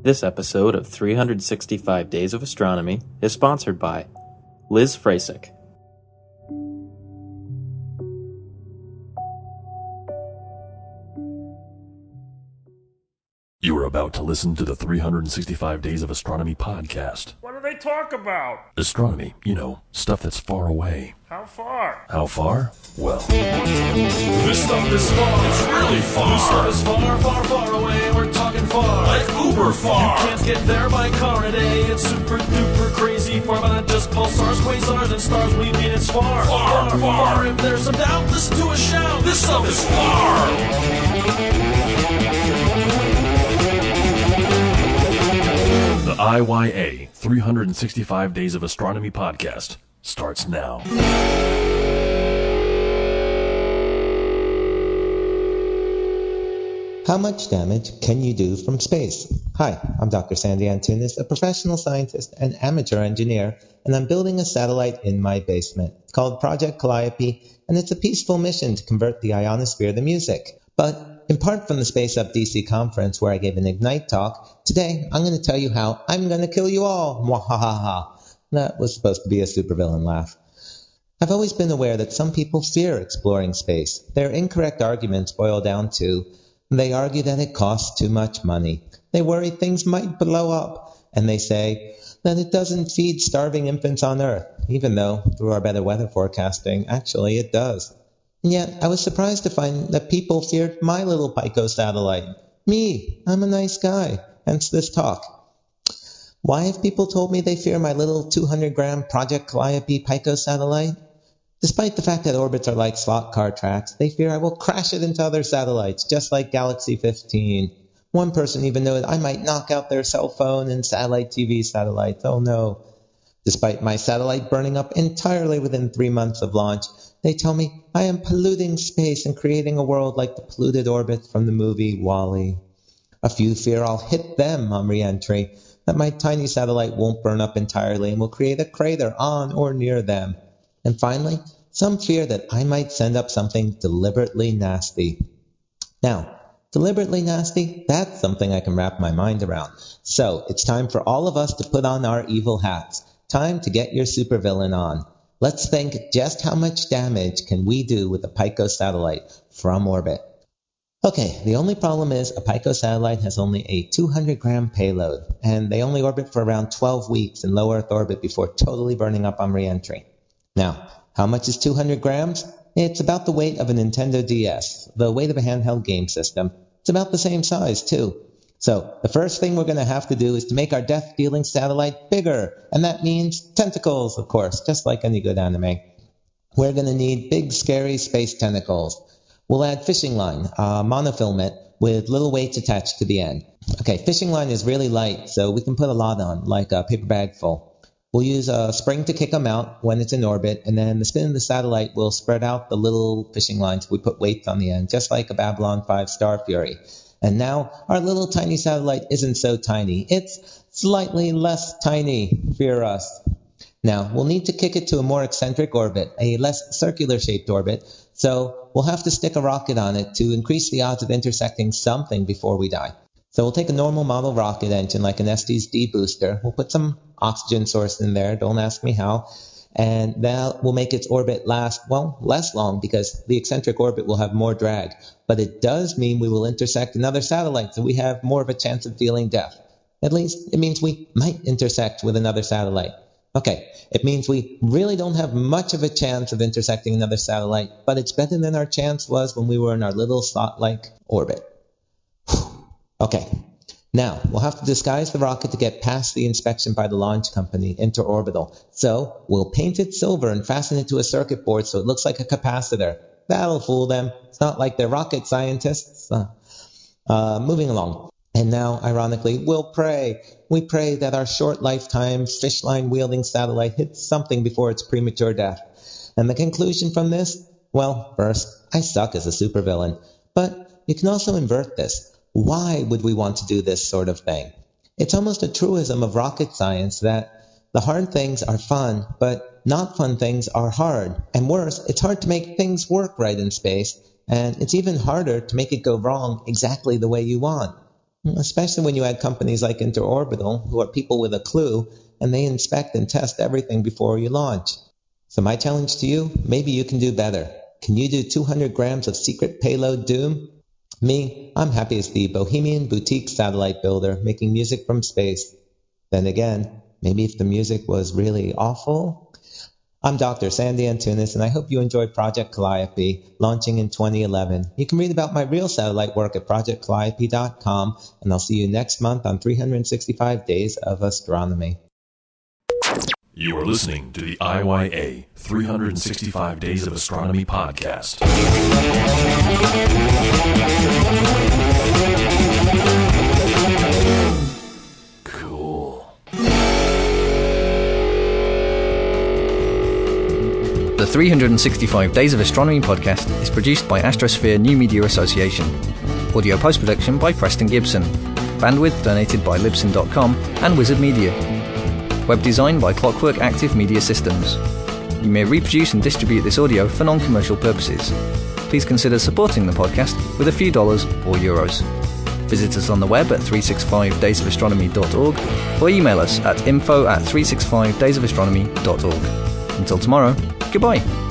This episode of 365 Days of Astronomy is sponsored by Liz Frasick. You are about to listen to the 365 Days of Astronomy podcast. What do they talk about? Astronomy, stuff that's far away. How far? How far? Well, This stuff is far. It's really far. This stuff is far, far, far away. We're talking far. Like uber far. You can't get there by car today. It's super duper crazy far, but not just pulsars, quasars, and stars. We mean it's far, Far, far. If there's some doubt, listen to a shout. This stuff is far. the IYA 365 Days of Astronomy podcast starts now. How much damage can you do from space? Hi, I'm Dr. Sandy Antunes, a professional scientist and amateur engineer, and I'm building a satellite in my basement. It's called Project Calliope, and it's a peaceful mission to convert the ionosphere to music. But in part from the Space Up DC conference where I gave an Ignite talk, today I'm going to tell you how I'm going to kill you all. Mwahaha. That was supposed to be a supervillain laugh. I've always been aware that some people fear exploring space. Their incorrect arguments boil down to they argue that it costs too much money. They worry things might blow up. And they say that it doesn't feed starving infants on Earth, even though, through our better weather forecasting, actually it does. And yet, I was surprised to find that people feared my little Pico satellite. Me, I'm a nice guy, hence this talk. Why have people told me they fear my little 200-gram Project Calliope Pico satellite? Despite the fact that orbits are like slot car tracks, they fear I will crash it into other satellites, just like Galaxy 15. One person even noted I might knock out their cell phone and satellite TV satellites. Oh no. Despite my satellite burning up entirely within 3 months of launch, they tell me I am polluting space and creating a world like the polluted orbit from the movie WALL-E. A few fear I'll hit them on re-entry, that my tiny satellite won't burn up entirely and will create a crater on or near them. And finally, some fear that I might send up something deliberately nasty. Now, deliberately nasty, that's something I can wrap my mind around. So, it's time for all of us to put on our evil hats. Time to get your supervillain on. Let's think just how much damage can we do with a Pico satellite from orbit. Okay, the only problem is a Pico satellite has only a 200-gram payload, and they only orbit for around 12 weeks in low Earth orbit before totally burning up on re-entry. Now, how much is 200 grams? It's about the weight of a Nintendo DS, the weight of a handheld game system. It's about the same size, too. So, the first thing we're going to have to do is to make our death-dealing satellite bigger, and that means tentacles, of course, just like any good anime. We're going to need big, scary space tentacles. We'll add fishing line, monofilament, with little weights attached to the end. Okay, fishing line is really light, so we can put a lot on, like a paper bag full. We'll use a spring to kick them out when it's in orbit, and then the spin of the satellite will spread out the little fishing lines. We put weights on the end, just like a Babylon 5 Star Fury. And now, our little tiny satellite isn't so tiny. It's slightly less tiny, fear us. Now, we'll need to kick it to a more eccentric orbit, a less circular-shaped orbit, so we'll have to stick a rocket on it to increase the odds of intersecting something before we die. So we'll take a normal model rocket engine like an Estes D booster. We'll put some oxygen source in there, don't ask me how, and that will make its orbit last, less long because the eccentric orbit will have more drag. But it does mean we will intersect another satellite, so we have more of a chance of feeling death. At least it means we might intersect with another satellite. Okay, it means we really don't have much of a chance of intersecting another satellite, but it's better than our chance was when we were in our little slot-like orbit. Okay, now we'll have to disguise the rocket to get past the inspection by the launch company, interorbital. So we'll paint it silver and fasten it to a circuit board so it looks like a capacitor. That'll fool them. It's not like they're rocket scientists. Moving along. And now, ironically, we'll pray. We pray that our short lifetime fish line wielding satellite hits something before its premature death. And the conclusion from this? Well, first, I suck as a supervillain. But you can also invert this. Why would we want to do this sort of thing? It's almost a truism of rocket science that the hard things are fun, but not fun things are hard. And worse, it's hard to make things work right in space, and it's even harder to make it go wrong exactly the way you want. especially when you add companies like Interorbital, who are people with a clue, and they inspect and test everything before you launch. So my challenge to you, maybe you can do better. Can you do 200 grams of secret payload doom? Me, I'm happy as the bohemian boutique satellite builder making music from space. Then again, maybe if the music was really awful. I'm Dr. Sandy Antunes, and I hope you enjoyed Project Calliope, launching in 2011. You can read about my real satellite work at projectcalliope.com, and I'll see you next month on 365 Days of Astronomy. You are listening to the IYA 365 Days of Astronomy podcast. Cool. The 365 Days of Astronomy podcast is produced by Astrosphere New Media Association. Audio post-production by Preston Gibson. Bandwidth donated by Libsyn.com and Wizard Media. Web design by Clockwork Active Media Systems. You may reproduce and distribute this audio for non-commercial purposes. Please consider supporting the podcast with a few dollars or euros. Visit us on the web at 365daysofastronomy.org or email us at info@365daysofastronomy.org. Until tomorrow, goodbye.